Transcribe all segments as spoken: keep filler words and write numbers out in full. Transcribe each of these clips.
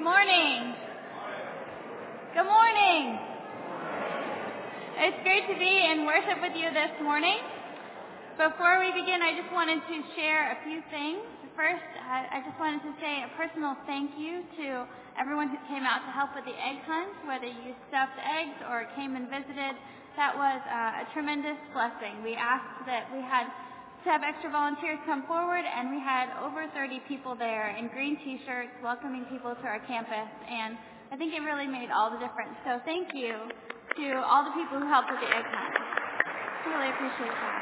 morning. Good morning. It's great to be in worship with you this morning. Before we begin, I just wanted to share a few things. First, I just wanted to say a personal thank you to everyone who came out to help with the egg hunt, whether you stuffed eggs or came and visited. That was uh, a tremendous blessing. We asked that we had to have extra volunteers come forward, and we had over thirty people there in green T-shirts welcoming people to our campus, and I think it really made all the difference. So thank you to all the people who helped with the egg hunt. Really appreciate that.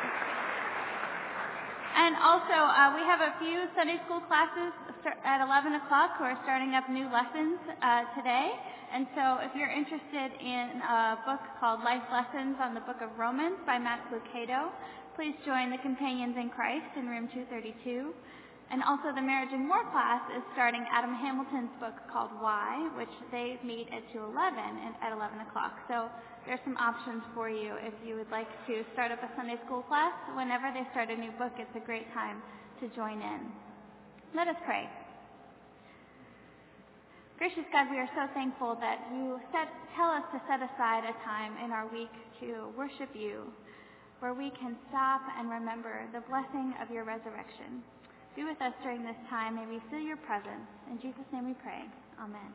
And also, uh, we have a few Sunday school classes at eleven o'clock who are starting up new lessons uh, today. And so if you're interested in a book called Life Lessons on the Book of Romans by Max Lucado, please join the Companions in Christ in room two thirty-two. And also the Marriage and More class is starting Adam Hamilton's book called Why, which they meet at two eleven and at eleven o'clock. So there's some options for you if you would like to start up a Sunday school class. Whenever they start a new book, it's a great time to join in. Let us pray. Gracious God, we are so thankful that you set, tell us to set aside a time in our week to worship you, where we can stop and remember the blessing of your resurrection. Be with us during this time. May we feel your presence. In Jesus' name we pray. Amen.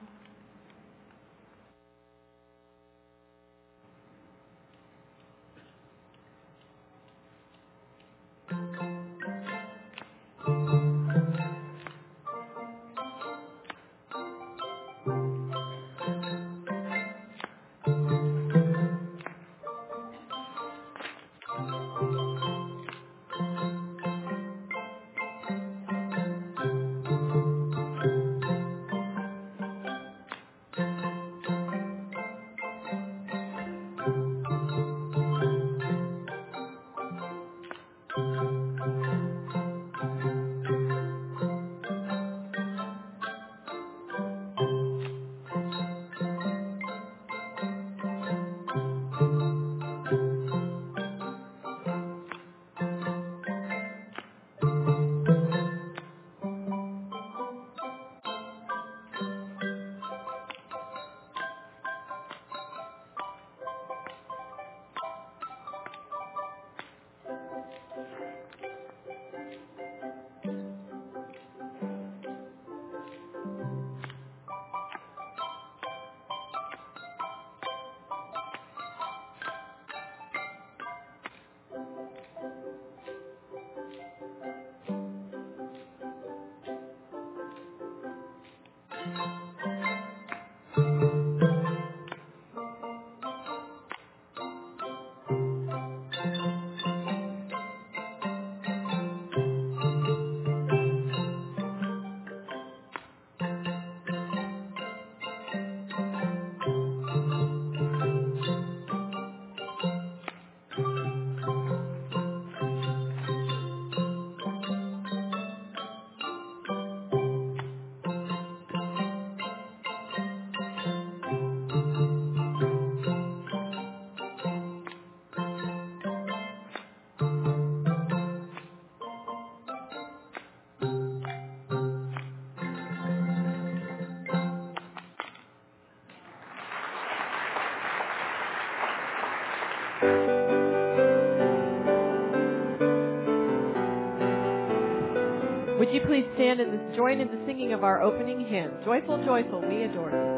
Would you please stand and join in the singing of our opening hymn, Joyful, Joyful, We Adore You.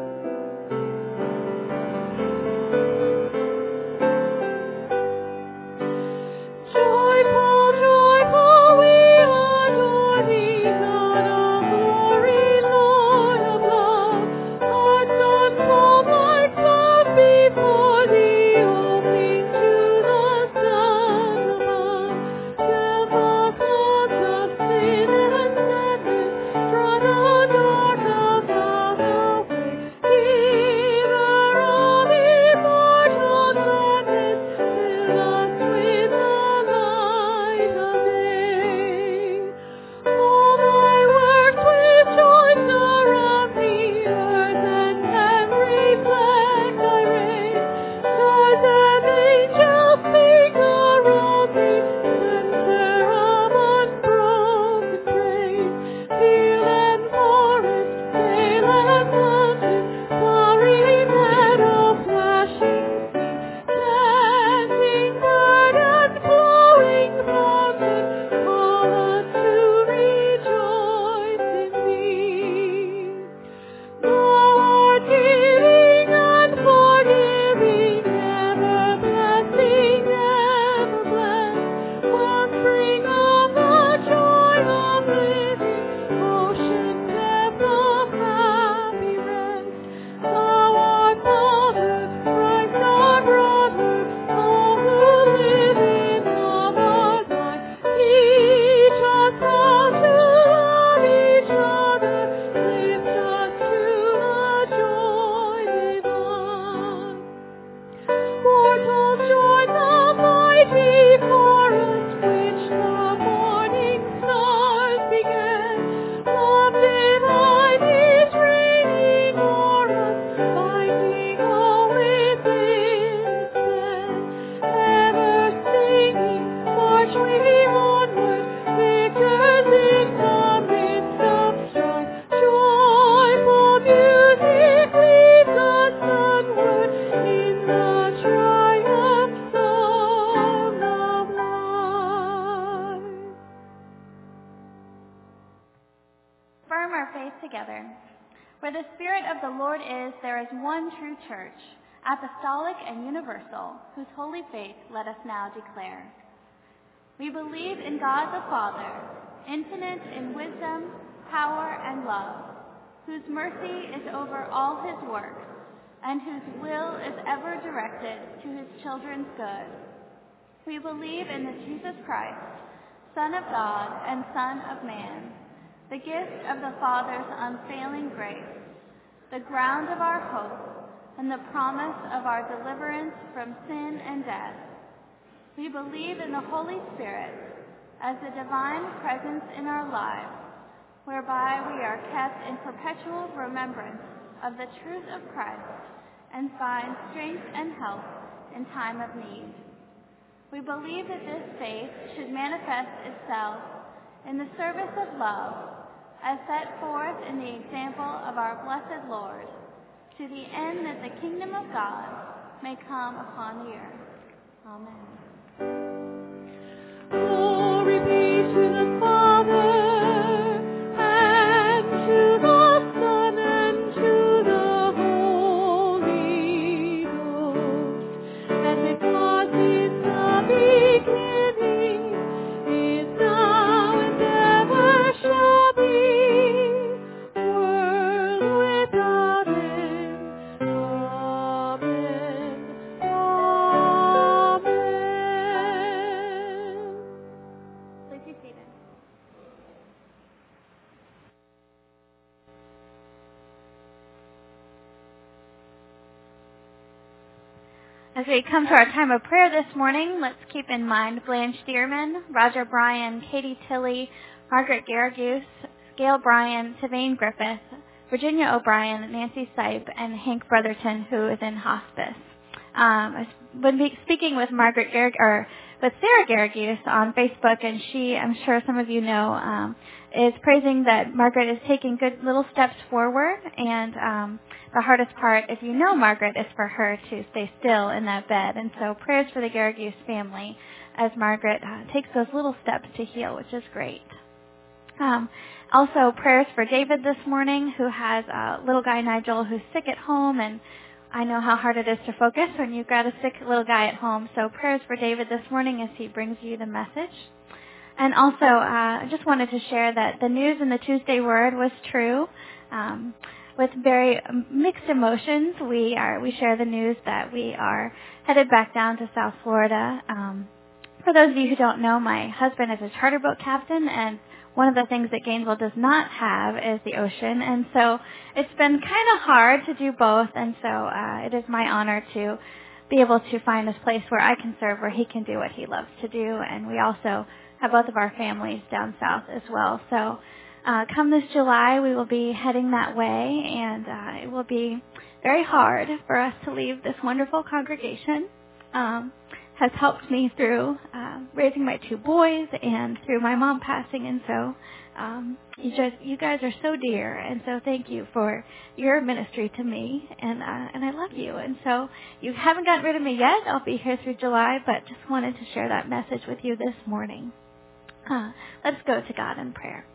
He affirm our faith together. Where the Spirit of the Lord is, there is one true church, apostolic and universal, whose holy faith let us now declare. We believe in God the Father, infinite in wisdom, power, and love, whose mercy is over all his works, and whose will is ever directed to his children's good. We believe in the Jesus Christ, Son of God and Son of man, the gift of the Father's unfailing grace, the ground of our hope, and the promise of our deliverance from sin and death. We believe in the Holy Spirit as the divine presence in our lives, whereby we are kept in perpetual remembrance of the truth of Christ and find strength and help in time of need. We believe that this faith should manifest itself in the service of love as set forth in the example of our blessed Lord, to the end that the kingdom of God may come upon the earth. Amen. Glory be to the Father, and to the Son, and to the Holy Ghost, as it was in the beginning, is now, and ever shall be, world without end. Amen. Amen. Please be seated. As we come to our time of prayer this morning, let's keep in mind Blanche Dearman, Roger Bryan, Katie Tilley, Margaret Garaguse, Gail Bryan, Tavane Griffith, Virginia O'Brien, Nancy Sipe, and Hank Brotherton, who is in hospice. Um, I've been speaking with Margaret Garag- or with Sarah Garaguse on Facebook, and she, I'm sure some of you know, um, is praising that Margaret is taking good little steps forward, and um, the hardest part, if you know Margaret, is for her to stay still in that bed. And so prayers for the Garaguse family as Margaret uh, takes those little steps to heal, which is great. Um, also, prayers for David this morning, who has uh, little guy Nigel who's sick at home, and I know how hard it is to focus when you've got a sick little guy at home. So prayers for David this morning as he brings you the message. And also, uh, I just wanted to share that the news in the Tuesday Word was true. Um, with very mixed emotions, we are we share the news that we are headed back down to South Florida. Um, for those of you who don't know, my husband is a charter boat captain, and one of the things that Gainesville does not have is the ocean, and so it's been kind of hard to do both, and so uh, it is my honor to be able to find this place where I can serve, where he can do what he loves to do, and we also have both of our families down south as well. So uh, come this July, we will be heading that way, and uh, it will be very hard for us to leave this wonderful congregation. Um, has helped me through uh, raising my two boys and through my mom passing, and so um, you just you guys are so dear, and so thank you for your ministry to me, and uh, and I love you, and so you haven't gotten rid of me yet. I'll be here through July, but just wanted to share that message with you this morning. Uh, let's go to God in prayer.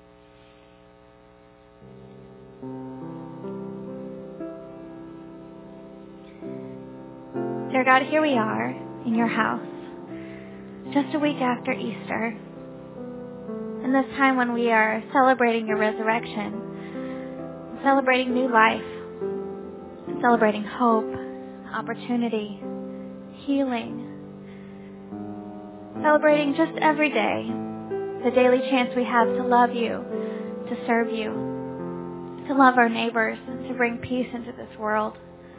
Dear God, here we are in your house, just a week after Easter, in this time when we are celebrating your resurrection, celebrating new life, celebrating hope, opportunity, healing, celebrating just every day the daily chance we have to love you, to serve you, to love our neighbors, and to bring peace into this world.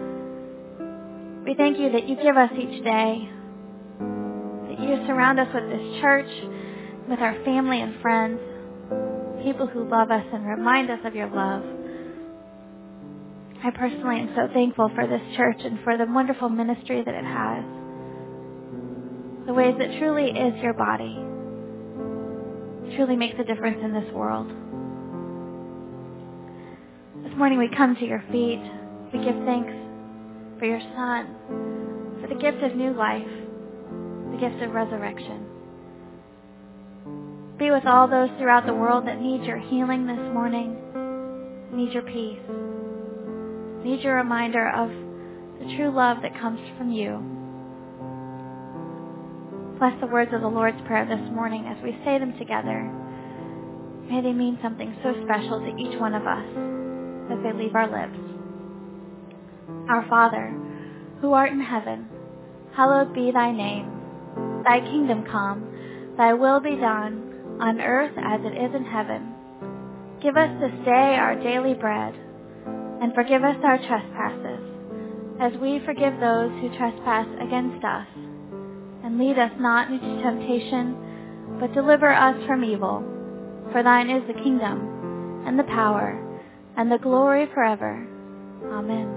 We thank you that you give us each day, that you surround us with this church, with our family and friends, people who love us and remind us of your love. I personally am so thankful for this church and for the wonderful ministry that it has, the ways that truly is your body, truly makes a difference in this world. This morning we come to your feet. We give thanks for your Son, for the gift of new life, the gift of resurrection. Be with all those throughout the world that need your healing this morning, need your peace, need your reminder of the true love that comes from you. Bless the words of the Lord's Prayer this morning as we say them together. May they mean something so special to each one of us as they leave our lips. Our Father, who art in heaven, hallowed be thy name. Thy kingdom come, thy will be done, on earth as it is in heaven. Give us this day our daily bread, and forgive us our trespasses, as we forgive those who trespass against us. And lead us not into temptation, but deliver us from evil. For thine is the kingdom, and the power, and the glory forever. Amen.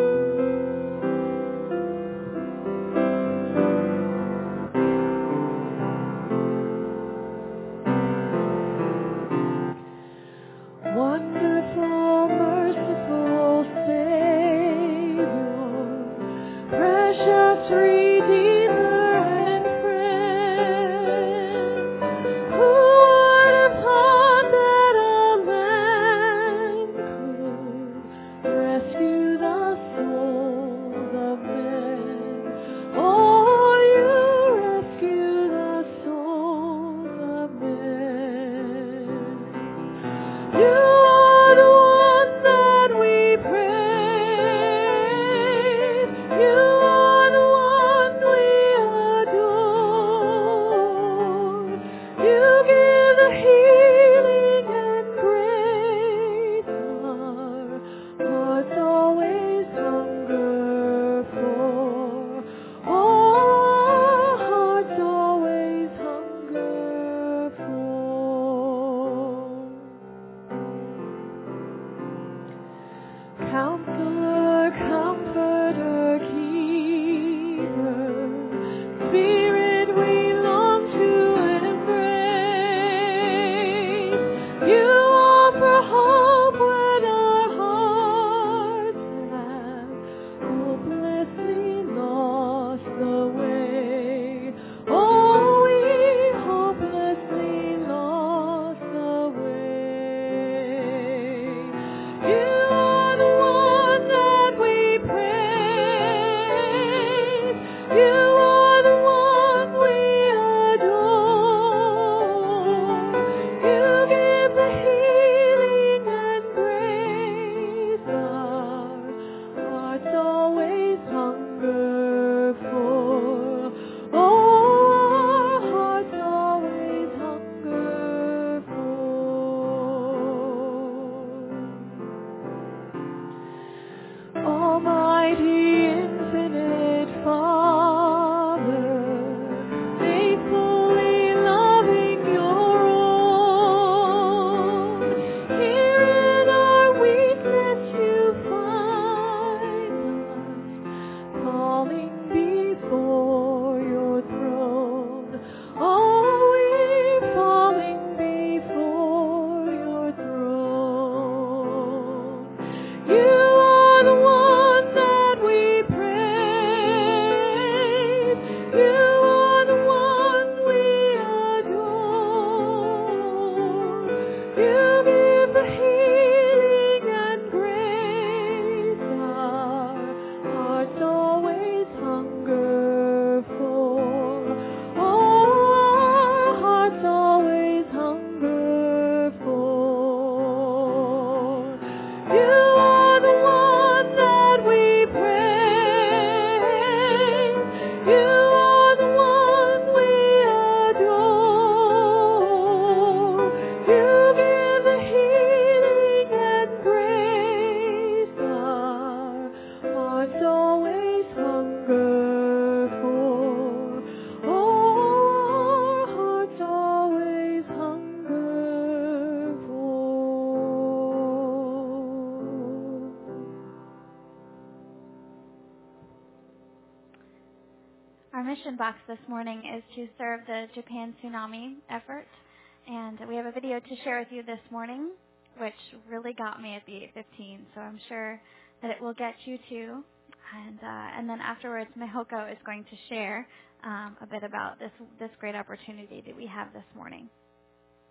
mission box this morning is to serve the Japan tsunami effort. And we have a video to share with you this morning, which really got me at the eight fifteen. So I'm sure that it will get you too. And uh, and then afterwards, Mihoko is going to share um, a bit about this this great opportunity that we have this morning.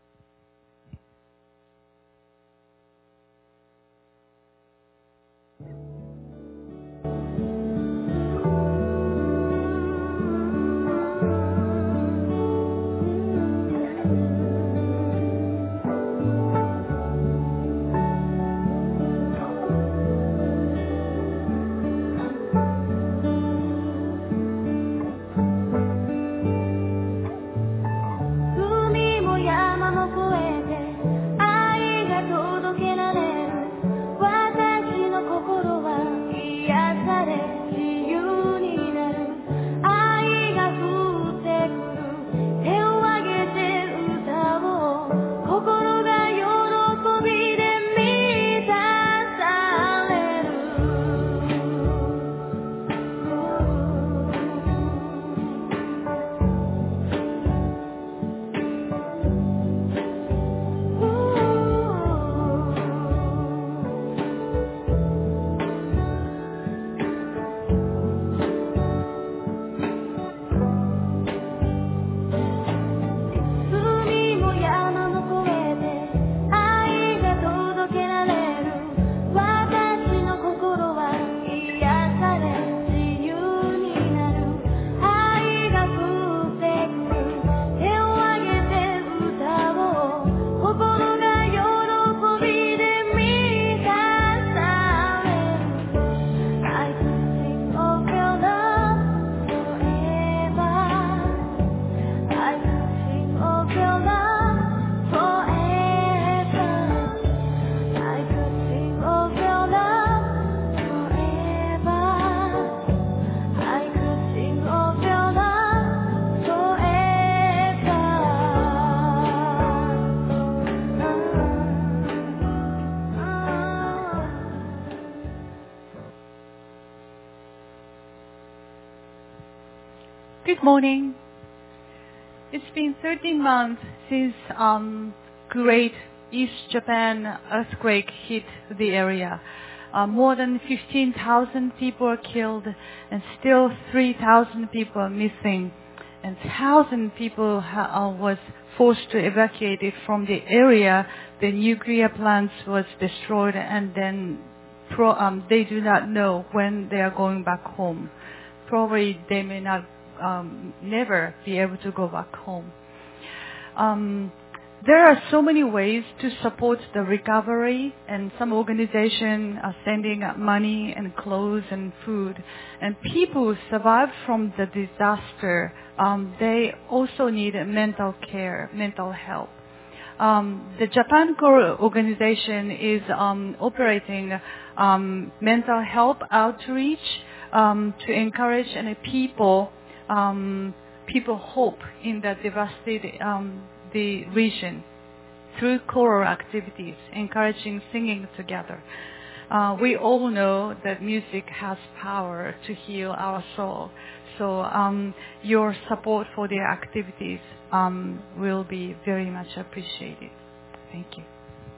Good morning. It's been thirteen months since um, Great East Japan earthquake hit the area. Uh, more than fifteen thousand people were killed, and still three thousand people are missing. And one thousand people ha- uh, was forced to evacuate it from the area. The nuclear plants was destroyed, and then pro- um, they do not know when they are going back home. Probably they may not um, never be able to go back home. Um, there are so many ways to support the recovery, and some organizations are sending out money and clothes and food. And people who survived from the disaster, um, they also need mental care, mental help. Um, the Japan Core organization is um, operating um, mental health outreach um, to encourage and people um, people hope in the devastated um, the region through choral activities, encouraging singing together. Uh, we all know that music has power to heal our soul. So um, your support for the activities um, will be very much appreciated. Thank you.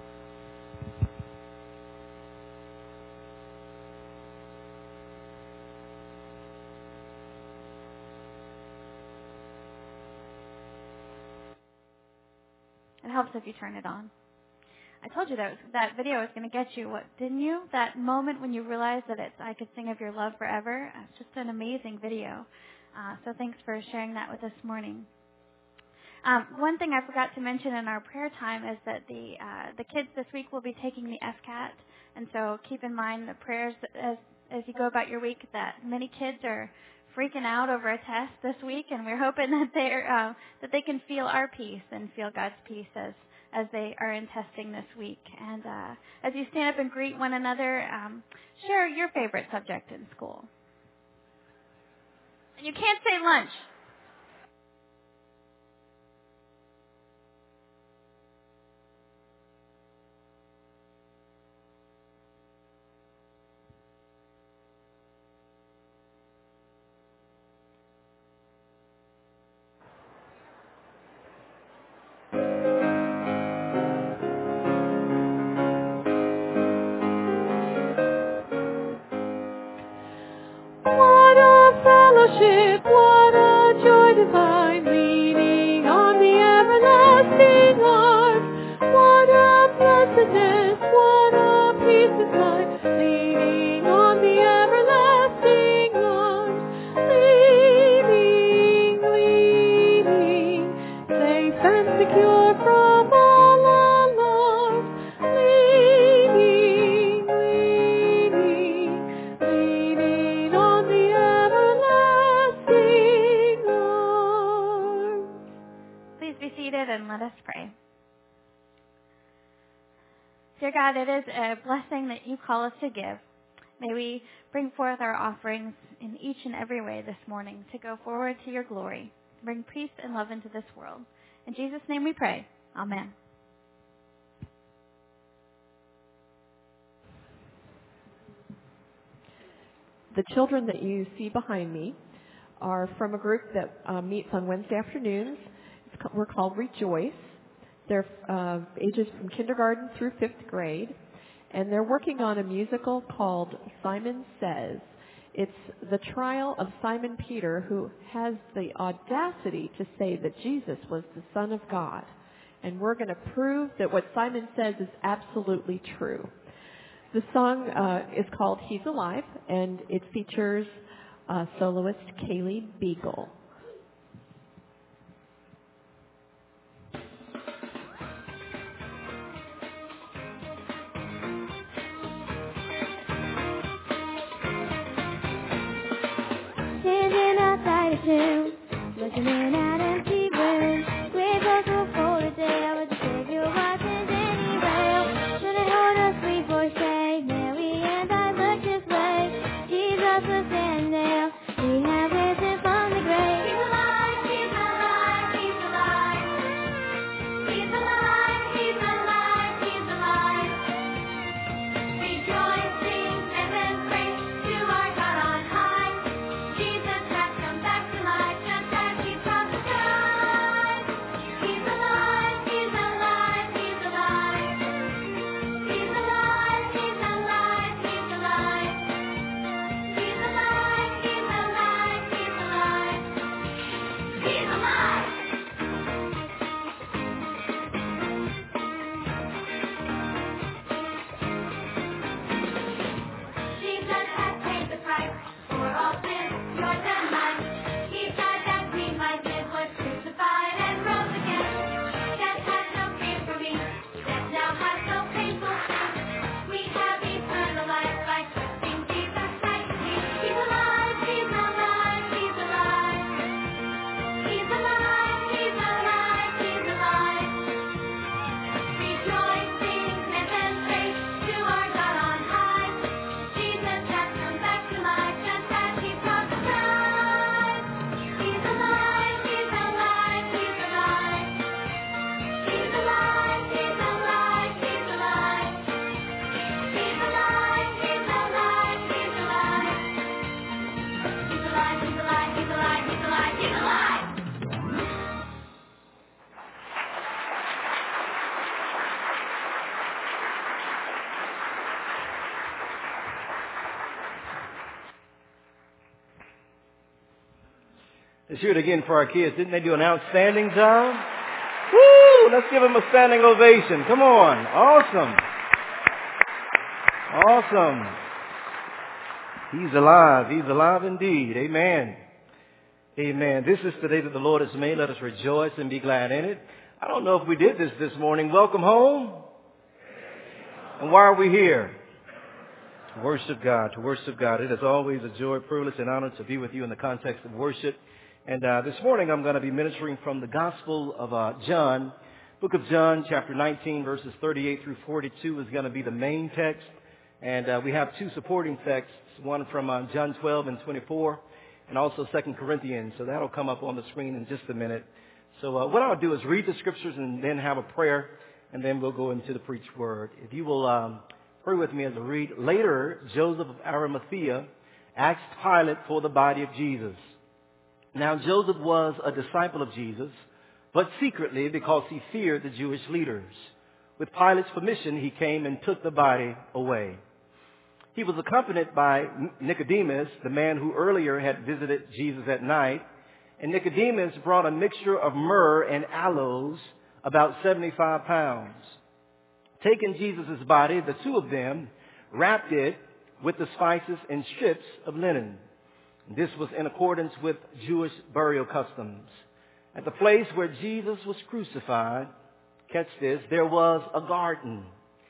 It helps if you turn it on. I told you that was, that video was going to get you. What didn't you? That moment when you realized that it's "I Could Sing of Your Love Forever." It's just an amazing video. Uh, so thanks for sharing that with us this morning. Um, one thing I forgot to mention in our prayer time is that the uh, the kids this week will be taking the F CAT, and so keep in mind the prayers as as you go about your week. That many kids are freaking out over a test this week, and we're hoping that they're uh, that they can feel our peace and feel God's peace as as they are in testing this week. And uh, as you stand up and greet one another, um, share your favorite subject in school. And you can't say lunch. What a fellowship, what a joy divine, leaning on the everlasting arms. What a blessedness, what a peace divine, leaning on the everlasting arms. Leaning, leaning, safe and secure from all alarms. Leaning, leaning, leaning on the everlasting arms. Please be seated and let us pray. Dear God, it is a blessing that you call us to give. May we bring forth our offerings in each and every way this morning to go forward to your glory, bring peace and love into this world. In Jesus' name we pray. Amen. The children that you see behind me are from a group that uh, meets on Wednesday afternoons. It's ca- we're called Rejoice. They're uh, ages from kindergarten through fifth grade, and they're working on a musical called Simon Says. It's the trial of Simon Peter, who has the audacity to say that Jesus was the Son of God. And we're going to prove that what Simon says is absolutely true. The song uh, is called He's Alive, and it features uh, soloist Kaylee Beagle. Standing outside a tomb, looking in at empty rooms. Grave goes before the day, I was a savior watches anyway. Should it hold a sweet voice say, Mary and I look this way. Jesus was standing there, we have risen from the grave. He's alive, he's alive, he's alive. He's alive, he's alive, he's alive. Rejoice, sing, and then praise to our God on high. Jesus has come back to life, just Let's hear it again for our kids. Didn't they do an outstanding job? Woo! Let's give them a standing ovation. Come on. Awesome. Awesome. He's alive. He's alive indeed. Amen. Amen. This is the day that the Lord has made. Let us rejoice and be glad in it. I don't know if we did this this morning. Welcome home. And why are we here? To worship God. To worship God. It is always a joy, privilege, and honor to be with you in the context of worship. And uh, this morning I'm going to be ministering from the Gospel of uh, John. Book of John, chapter nineteen, verses thirty-eight through forty-two is going to be the main text. And uh, we have two supporting texts, one from uh, John twelve and twenty-four, and also Second Corinthians. So that'll come up on the screen in just a minute. So uh, what I'll do is read the scriptures and then have a prayer, and then we'll go into the preached word. If you will um, pray with me as I read. Later, Joseph of Arimathea asked Pilate for the body of Jesus. Now Joseph was a disciple of Jesus, but secretly because he feared the Jewish leaders. With Pilate's permission, he came and took the body away. He was accompanied by Nicodemus, the man who earlier had visited Jesus at night. And Nicodemus brought a mixture of myrrh and aloes, about seventy-five pounds. Taking Jesus' body, the two of them wrapped it with the spices in strips of linen. This was in accordance with Jewish burial customs. At the place where Jesus was crucified, catch this, there was a garden,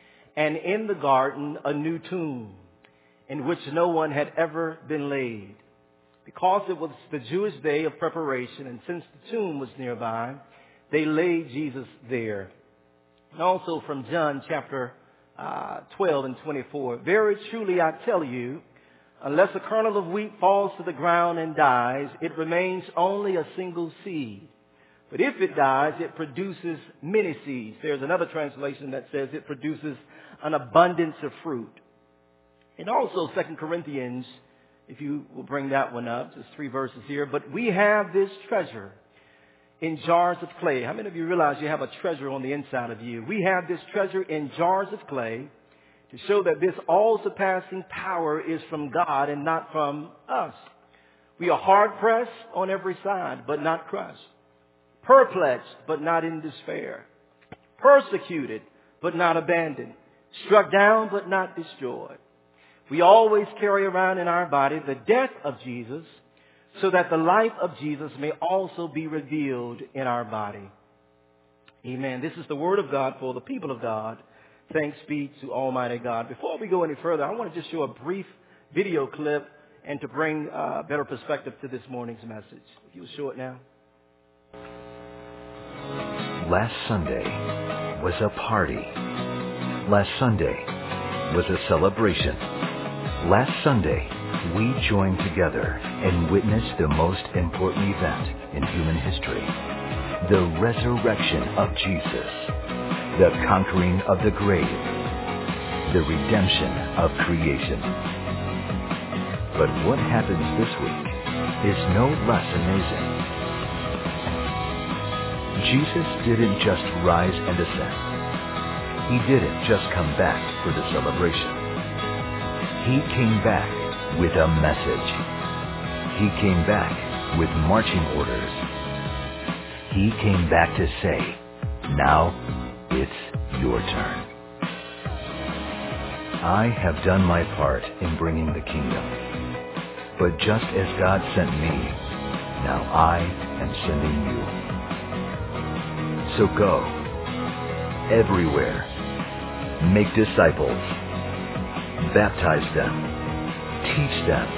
and in the garden a new tomb, in which no one had ever been laid. Because it was the Jewish day of preparation, and since the tomb was nearby, they laid Jesus there. And also from John chapter uh, twelve and twenty-four, very truly I tell you, unless a kernel of wheat falls to the ground and dies, it remains only a single seed. But if it dies, it produces many seeds. There's another translation that says it produces an abundance of fruit. And also Second Corinthians, if you will bring that one up, just three verses here. But we have this treasure in jars of clay. How many of you realize you have a treasure on the inside of you? We have this treasure in jars of clay to show that this all-surpassing power is from God and not from us. We are hard-pressed on every side, but not crushed. Perplexed, but not in despair. Persecuted, but not abandoned. Struck down, but not destroyed. We always carry around in our body the death of Jesus, so that the life of Jesus may also be revealed in our body. Amen. This is the word of God for the people of God. Thanks be to Almighty God. Before we go any further, I want to just show a brief video clip and to bring uh, better perspective to this morning's message. If you will show it now. Last Sunday was a party. Last Sunday was a celebration. Last Sunday, we joined together and witnessed the most important event in human history, the resurrection of Jesus, the conquering of the grave, the redemption of creation. But what happens this week is no less amazing. Jesus didn't just rise and ascend. He didn't just come back for the celebration. He came back with a message. He came back with marching orders. He came back to say, now it's your turn. I have done my part in bringing the kingdom. But just as God sent me, now I am sending you. So go everywhere. Make disciples. Baptize them. Teach them.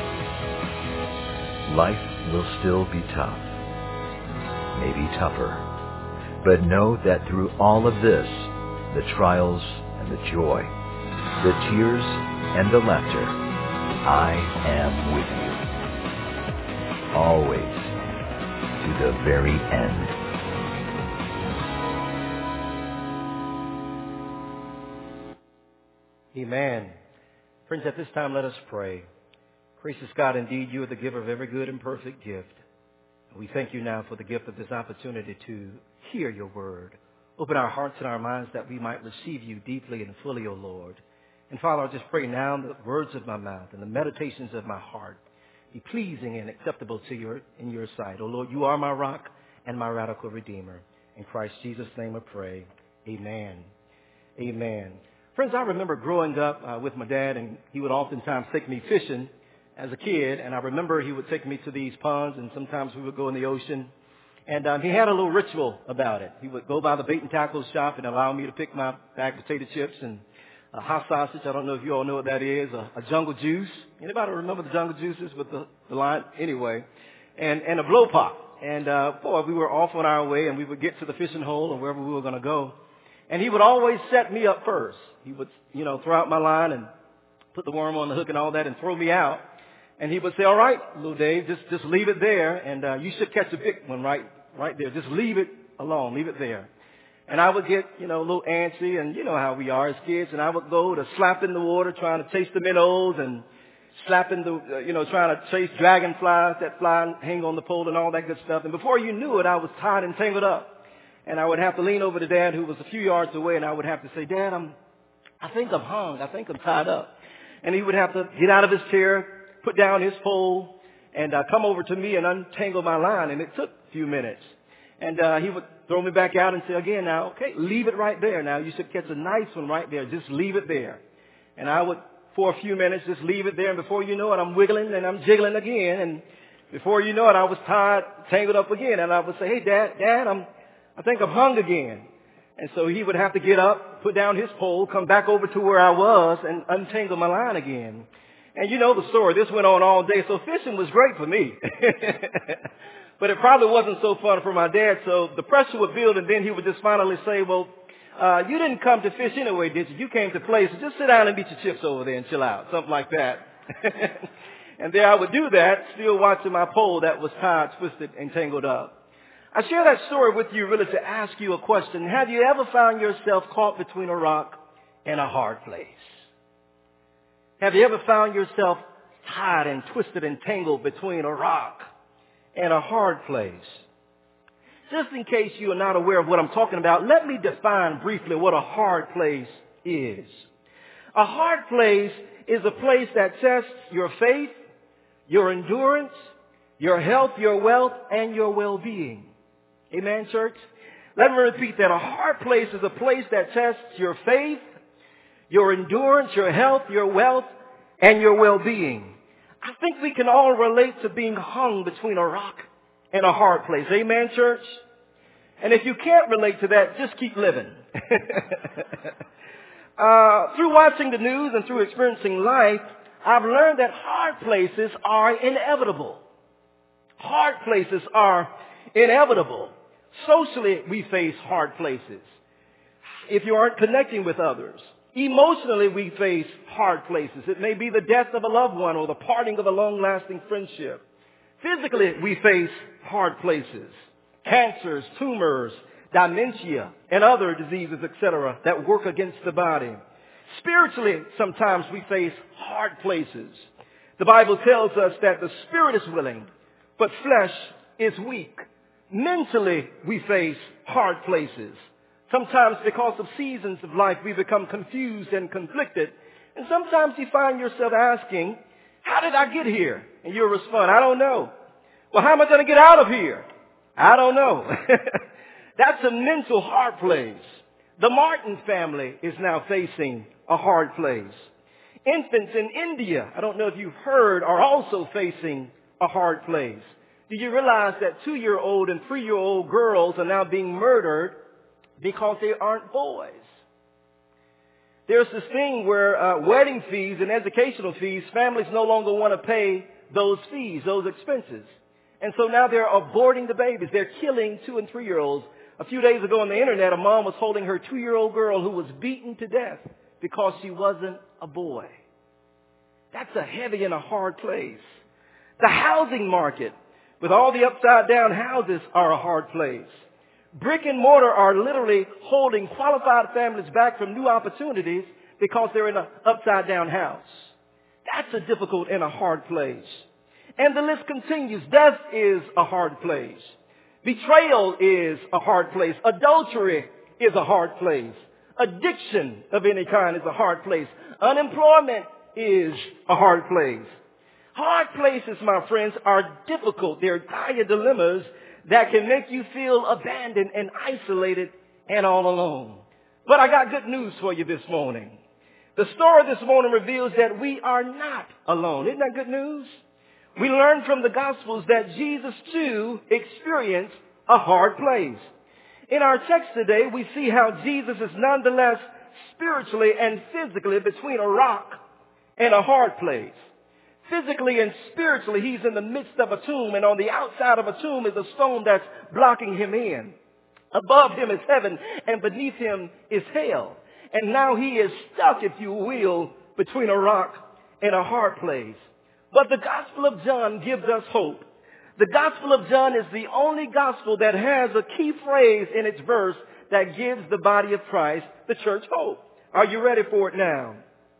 Life will still be tough. Maybe tougher. But know that through all of this, the trials and the joy, the tears and the laughter, I am with you. Always. To the very end. Amen. Friends, at this time, let us pray. Gracious God, indeed, you are the giver of every good and perfect gift. We thank you now for the gift of this opportunity to hear your word. Open our hearts and our minds that we might receive you deeply and fully, O Lord. And Father, I just pray now the words of my mouth and the meditations of my heart be pleasing and acceptable to your in your sight. Oh Lord, you are my rock and my radical redeemer. In Christ Jesus' name I pray. Amen. Amen. Friends, I remember growing up uh, with my dad, and he would oftentimes take me fishing as a kid. And I remember he would take me to these ponds, and sometimes we would go in the ocean. And um, he had a little ritual about it. He would go by the bait and tackle shop and allow me to pick my bag of potato chips and a hot sausage. I don't know if you all know what that is. A, a jungle juice. Anybody remember the jungle juices with the, the line? Anyway. And, and a blow pop. And, uh, boy, we were off on our way, and we would get to the fishing hole or wherever we were going to go. And he would always set me up first. He would, you know, throw out my line and put the worm on the hook and all that and throw me out. And he would say, all right, little Dave, just, just leave it there. And, uh, you should catch a big one right, right there. Just leave it alone. Leave it there. And I would get, you know, a little antsy, and you know how we are as kids. And I would go to slap in the water, trying to chase the minnows, and slapping the, uh, you know, trying to chase dragonflies that fly and hang on the pole and all that good stuff. And before you knew it, I was tied and tangled up. And I would have to lean over to Dad, who was a few yards away, and I would have to say, Dad, I'm, I think I'm hung. I think I'm tied up. And he would have to get out of his chair, put down his pole, and uh, come over to me and untangle my line. And it took a few minutes. And uh, he would throw me back out and say, again, now, okay, leave it right there. Now, you should catch a nice one right there. Just leave it there. And I would, for a few minutes, just leave it there. And before you know it, I'm wiggling and I'm jiggling again. And before you know it, I was tied, tangled up again. And I would say, hey, Dad, Dad, I'm, I think I'm hung again. And so he would have to get up, put down his pole, come back over to where I was, and untangle my line again. And you know the story. This went on all day. So fishing was great for me. But it probably wasn't so fun for my dad. So the pressure would build, and then he would just finally say, well, uh, you didn't come to fish anyway, did you? You came to play, so just sit down and eat your chips over there and chill out. Something like that. And there I would do that, still watching my pole that was tied, twisted, and tangled up. I share that story with you really to ask you a question. Have you ever found yourself caught between a rock and a hard place? Have you ever found yourself tied and twisted and tangled between a rock and a hard place? Just in case you are not aware of what I'm talking about, let me define briefly what a hard place is. A hard place is a place that tests your faith, your endurance, your health, your wealth, and your well-being. Amen, church? Let me repeat that. A hard place is a place that tests your faith, your endurance, your health, your wealth, and your well-being. I think we can all relate to being hung between a rock and a hard place. Amen, church? And if you can't relate to that, just keep living. uh, through watching the news and through experiencing life, I've learned that hard places are inevitable. Hard places are inevitable. Socially, we face hard places. If you aren't connecting with others. Emotionally, we face hard places. It may be the death of a loved one or the parting of a long-lasting friendship. Physically, we face hard places. Cancers, tumors, dementia, and other diseases, et cetera, that work against the body. Spiritually, sometimes we face hard places. The Bible tells us that the spirit is willing, but flesh is weak. Mentally, we face hard places. Sometimes because of seasons of life, we become confused and conflicted. And sometimes you find yourself asking, how did I get here? And you respond, I don't know. Well, how am I going to get out of here? I don't know. That's a mental hard place. The Martin family is now facing a hard place. Infants in India, I don't know if you've heard, are also facing a hard place. Do you realize that two-year-old and three-year-old girls are now being murdered because they aren't boys? There's this thing where uh, wedding fees and educational fees, families no longer want to pay those fees, those expenses. And so now they're aborting the babies. They're killing two and three-year-olds. A few days ago on the internet, a mom was holding her two-year-old girl who was beaten to death because she wasn't a boy. That's a heavy and a hard place. The housing market, with all the upside-down houses, are a hard place. Brick and mortar are literally holding qualified families back from new opportunities because they're in an upside-down house. That's a difficult and a hard place. And the list continues. Death is a hard place. Betrayal is a hard place. Adultery is a hard place. Addiction of any kind is a hard place. Unemployment is a hard place. Hard places, my friends, are difficult. They're dire dilemmas that can make you feel abandoned and isolated and all alone. But I got good news for you this morning. The story this morning reveals that we are not alone. Isn't that good news? We learn from the Gospels that Jesus, too, experienced a hard place. In our text today, we see how Jesus is nonetheless spiritually and physically between a rock and a hard place. Physically and spiritually, he's in the midst of a tomb, and on the outside of a tomb is a stone that's blocking him in. Above him is heaven, and beneath him is hell. And now he is stuck, if you will, between a rock and a hard place. But the Gospel of John gives us hope. The Gospel of John is the only gospel that has a key phrase in its verse that gives the body of Christ, the church, hope. Are you ready for it now?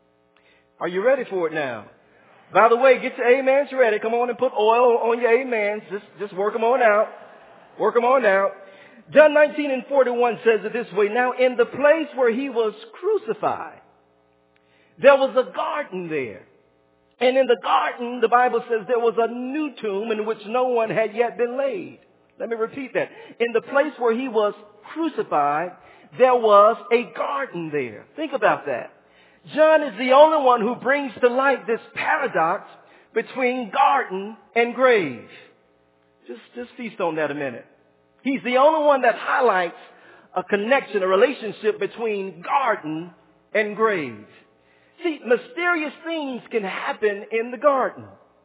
Are you ready for it now? By the way, get your amens ready. Come on and put oil on your amens. Just, just work them on out. Work them on out. John nineteen and forty-one says it this way. Now, in the place where he was crucified, there was a garden there. And in the garden, the Bible says there was a new tomb in which no one had yet been laid. Let me repeat that. In the place where he was crucified, there was a garden there. Think about that. John is the only one who brings to light this paradox between garden and grave. Just, just feast on that a minute. He's the only one that highlights a connection, a relationship between garden and grave. See, mysterious things can happen in the garden.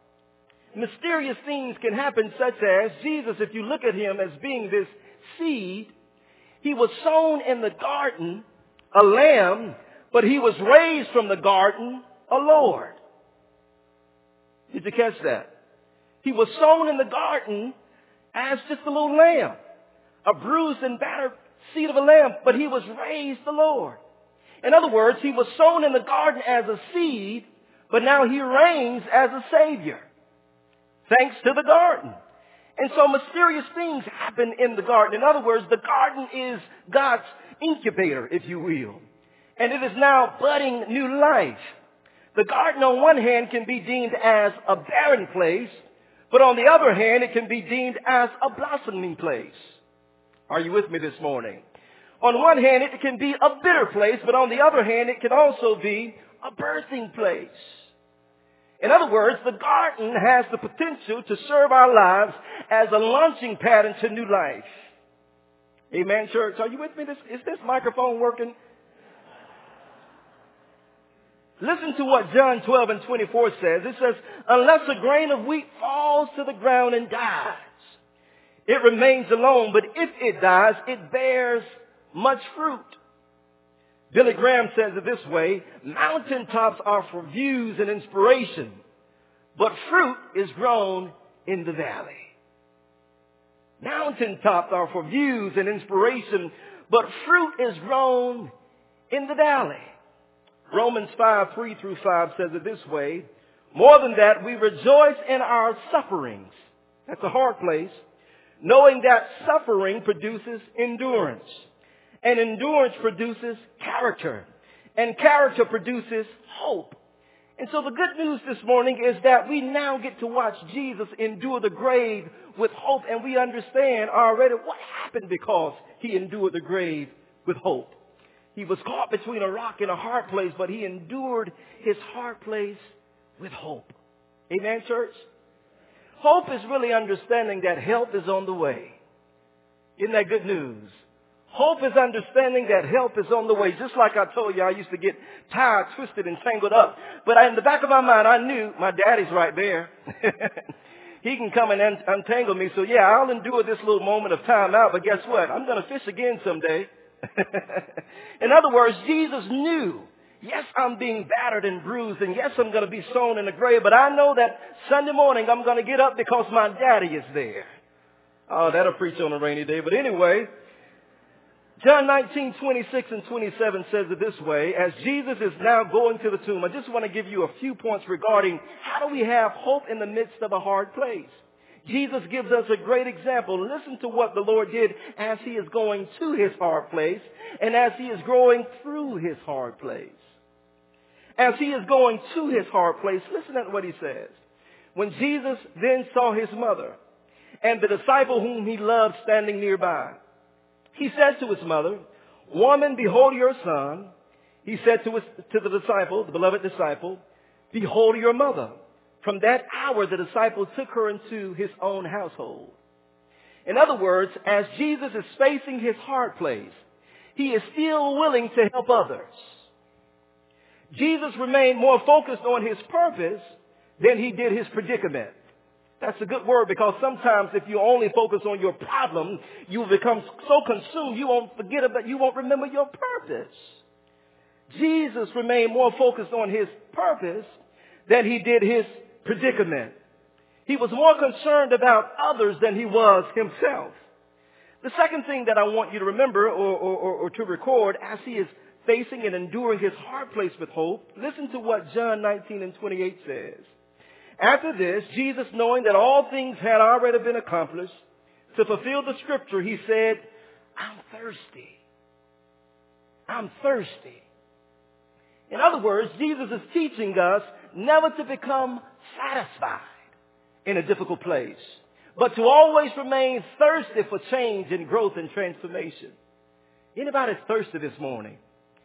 Mysterious things can happen such as Jesus, if you look at him as being this seed, he was sown in the garden, a lamb, but he was raised from the garden, a Lord. Did you catch that? He was sown in the garden as just a little lamb, a bruised and battered seed of a lamb, but he was raised the Lord. In other words, he was sown in the garden as a seed, but now he reigns as a Savior, thanks to the garden. And so mysterious things happen in the garden. In other words, the garden is God's incubator, if you will. And it is now budding new life. The garden on one hand can be deemed as a barren place, but on the other hand, it can be deemed as a blossoming place. Are you with me this morning? On one hand, it can be a bitter place, but on the other hand, it can also be a birthing place. In other words, the garden has the potential to serve our lives as a launching pad into new life. Amen, church. Are you with me? This, is this microphone working? Listen to what John twelve and twenty-four says. It says, unless a grain of wheat falls to the ground and dies, it remains alone, but if it dies, it bears much fruit. Billy Graham says it this way, mountaintops are for views and inspiration, but fruit is grown in the valley. Mountaintops are for views and inspiration, but fruit is grown in the valley. Romans five, three through five says it this way, more than that, we rejoice in our sufferings. That's a hard place. Knowing that suffering produces endurance. And endurance produces character. And character produces hope. And so the good news this morning is that we now get to watch Jesus endure the grave with hope. And we understand already what happened because he endured the grave with hope. He was caught between a rock and a hard place, but he endured his hard place with hope. Amen, church? Hope is really understanding that help is on the way. Isn't that good news? Hope is understanding that help is on the way. Just like I told you, I used to get tired, twisted, and tangled up. But in the back of my mind, I knew my daddy's right there. He can come and un- untangle me. So, yeah, I'll endure this little moment of time out. But guess what? I'm going to fish again someday. In other words, Jesus knew, yes, I'm being battered and bruised, and yes, I'm going to be sown in the grave, but I know that Sunday morning I'm going to get up because my daddy is there. Oh, that'll preach on a rainy day. But anyway, John nineteen, twenty-six and twenty-seven says it this way, as Jesus is now going to the tomb, I just want to give you a few points regarding how do we have hope in the midst of a hard place. Jesus gives us a great example. Listen to what the Lord did as he is going to his hard place and as he is growing through his hard place. As he is going to his hard place, listen to what he says. when Jesus then saw his mother and the disciple whom he loved standing nearby, he said to his mother, "Woman, behold your son." He said to, his, to the disciple, the beloved disciple, "Behold your mother." From that hour, the disciple took her into his own household. In other words, as Jesus is facing his hard place, he is still willing to help others. Jesus remained more focused on his purpose than he did his predicament. That's a good word, because sometimes if you only focus on your problem, you will become so consumed you won't forget about, you won't remember your purpose. Jesus remained more focused on his purpose than he did his predicament. He was more concerned about others than he was himself. The second thing that I want you to remember or, or, or to record as he is facing and enduring his hard place with hope, listen to what John nineteen and twenty-eight says. After this, Jesus, knowing that all things had already been accomplished, to fulfill the scripture, he said, "I'm thirsty. I'm thirsty." In other words, Jesus is teaching us never to become satisfied in a difficult place, but to always remain thirsty for change and growth and transformation. Anybody thirsty this morning?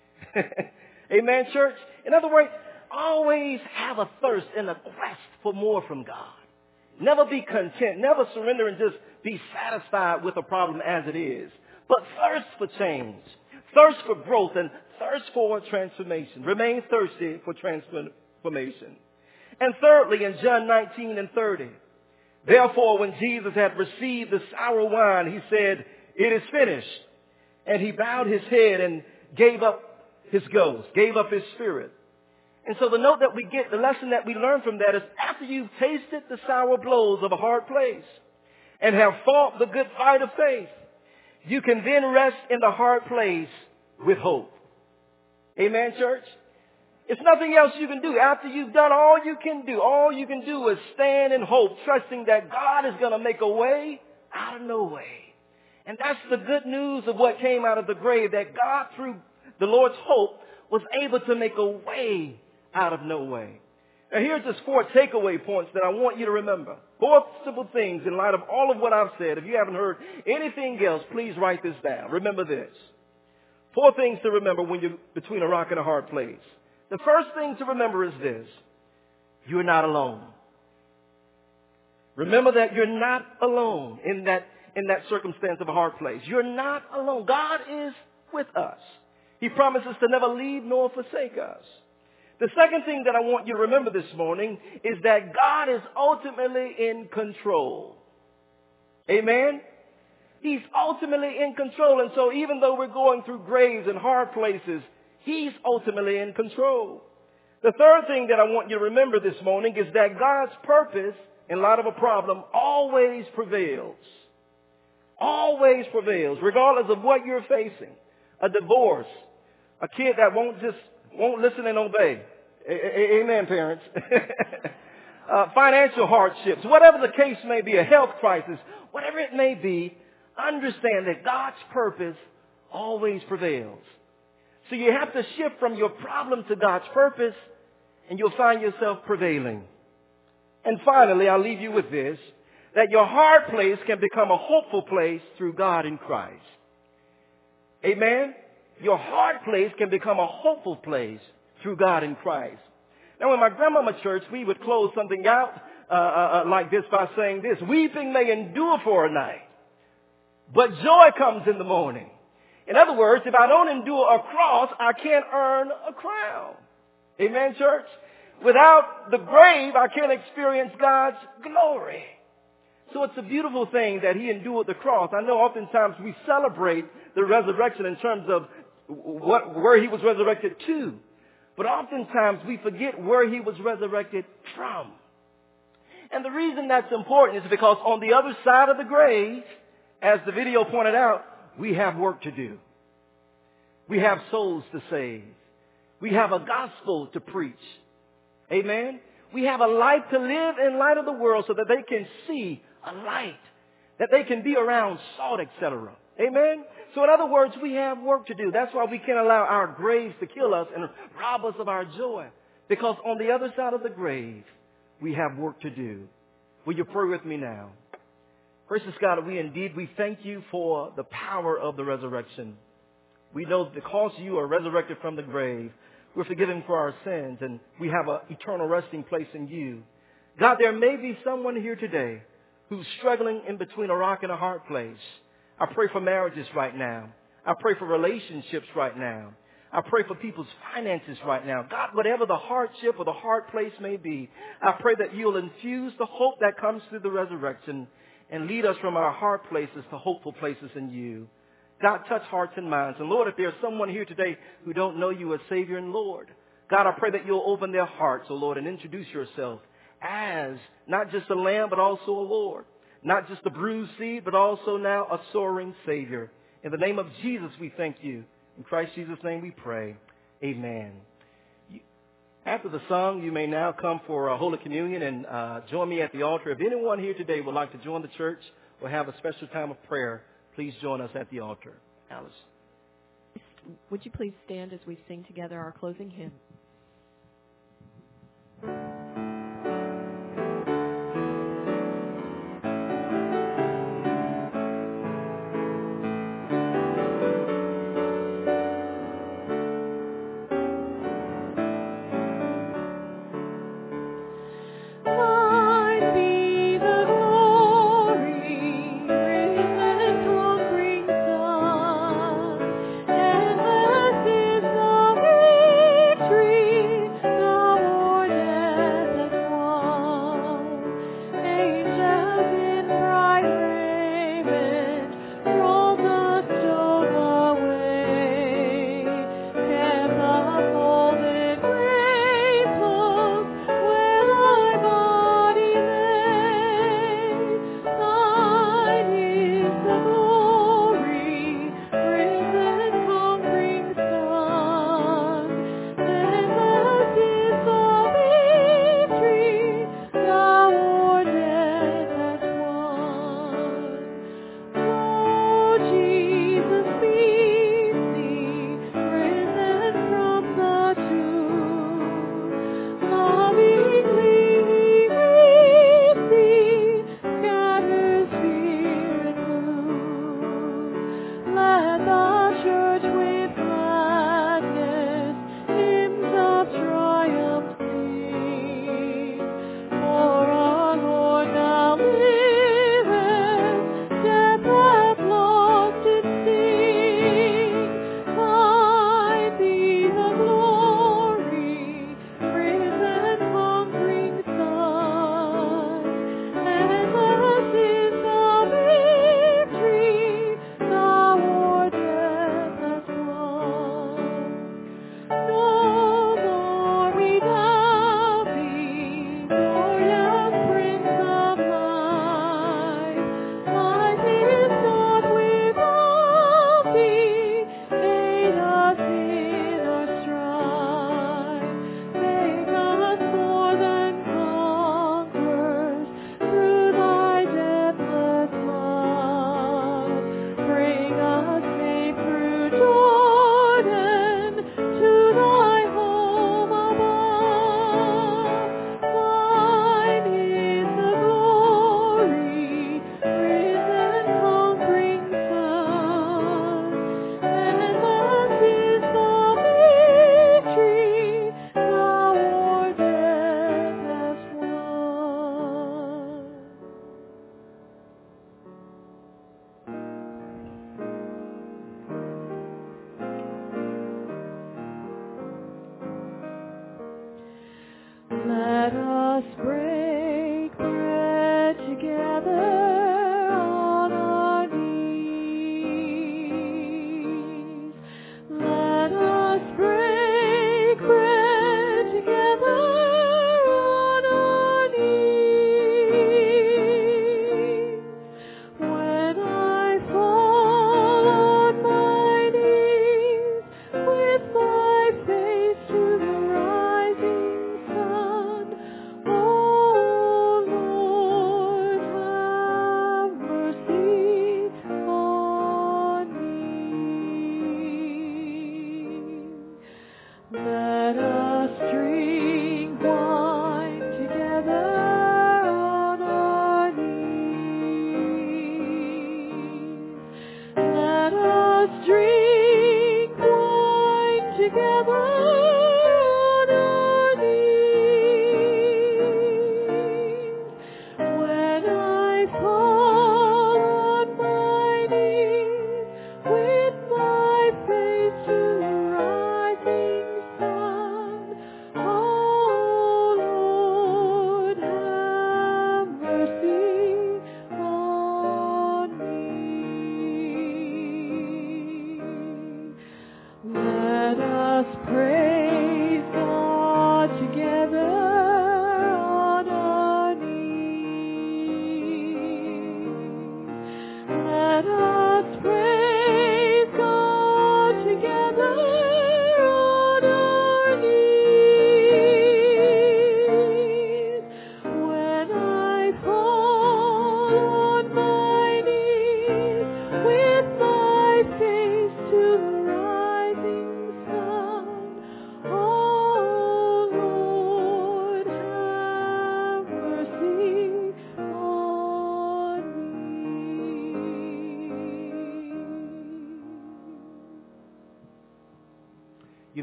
Amen, church? In other words, always have a thirst and a quest for more from God. Never be content. Never surrender and just be satisfied with a problem as it is. But thirst for change. Thirst for growth and thirst for transformation. Remain thirsty for transformation. And thirdly, in John nineteen and thirty, therefore, when Jesus had received the sour wine, he said, "It is finished." And he bowed his head and gave up his ghost, gave up his spirit. And so the note that we get, the lesson that we learn from that is, after you've tasted the sour blows of a hard place and have fought the good fight of faith, you can then rest in the hard place with hope. Amen, church? It's nothing else you can do. After you've done all you can do, all you can do is stand in hope, trusting that God is going to make a way out of no way. And that's the good news of what came out of the grave, that God, through the Lord's hope, was able to make a way out of no way. Now, here's just four takeaway points that I want you to remember. Four simple things in light of all of what I've said. If you haven't heard anything else, please write this down. Remember this. Four things to remember when you're between a rock and a hard place. The first thing to remember is this: you're not alone. Remember that you're not alone in that, in that circumstance of a hard place. You're not alone. God is with us. He promises to never leave nor forsake us. The second thing that I want you to remember this morning is that God is ultimately in control. Amen? He's ultimately in control. And so even though we're going through graves and hard places, He's ultimately in control. The third thing that I want you to remember this morning is that God's purpose in light of a problem always prevails. Always prevails, regardless of what you're facing. A divorce, a kid that won't just won't listen and obey. A- a- amen, parents. uh, financial hardships, whatever the case may be, a health crisis, whatever it may be, understand that God's purpose always prevails. So you have to shift from your problem to God's purpose, and you'll find yourself prevailing. And finally, I'll leave you with this, that your hard place can become a hopeful place through God in Christ. Amen? Your hard place can become a hopeful place through God in Christ. Now, in my grandmama church, we would close something out uh, uh, like this by saying this: weeping may endure for a night, but joy comes in the morning. In other words, if I don't endure a cross, I can't earn a crown. Amen, church? Without the grave, I can't experience God's glory. So it's a beautiful thing that He endured the cross. I know oftentimes we celebrate the resurrection in terms of what, where He was resurrected to. But oftentimes we forget where He was resurrected from. And the reason that's important is because on the other side of the grave, as the video pointed out, we have work to do. We have souls to save. We have a gospel to preach. Amen? We have a life to live in light of the world so that they can see a light, that they can be around salt, et cetera. Amen? So in other words, we have work to do. That's why we can't allow our graves to kill us and rob us of our joy. Because on the other side of the grave, we have work to do. Will you pray with me now? Gracious God, we indeed, we thank you for the power of the resurrection. We know that because you are resurrected from the grave, we're forgiven for our sins and we have an eternal resting place in you. God, there may be someone here today who's struggling in between a rock and a hard place. I pray for marriages right now. I pray for relationships right now. I pray for people's finances right now. God, whatever the hardship or the hard place may be, I pray that you'll infuse the hope that comes through the resurrection and lead us from our hard places to hopeful places in you. God, touch hearts and minds. And Lord, if there's someone here today who don't know you as Savior and Lord, God, I pray that you'll open their hearts, oh Lord, and introduce yourself as not just a lamb, but also a Lord. Not just a bruised seed, but also now a soaring Savior. In the name of Jesus, we thank you. In Christ Jesus' name we pray. Amen. After the song, you may now come for uh, Holy Communion and uh, join me at the altar. If anyone here today would like to join the church or have a special time of prayer, please join us at the altar. Alice. Would you please stand as we sing together our closing hymn? Victory.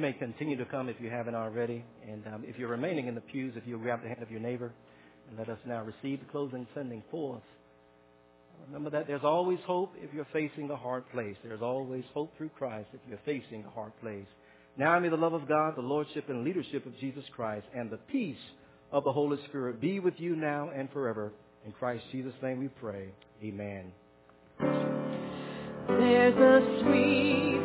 may continue to come if you haven't already. And um, if you're remaining in the pews, if you'll grab the hand of your neighbor and let us now receive the closing sending forth. Remember that there's always hope if you're facing a hard place. There's always hope through Christ if you're facing a hard place. Now may the love of God, the lordship and leadership of Jesus Christ, and the peace of the Holy Spirit be with you now and forever. In Christ Jesus' name we pray. Amen. There's a sweet